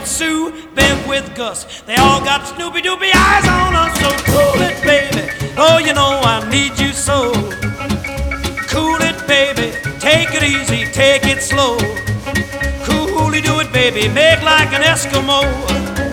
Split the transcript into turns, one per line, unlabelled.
with Sue, Bev with Gus. They all got Snoopy Doopy eyes on us. So cool it, baby. Oh, you know I need you so. Cool it, baby. Take it easy, take it slow. Coolly do it, baby. Make like an Eskimo.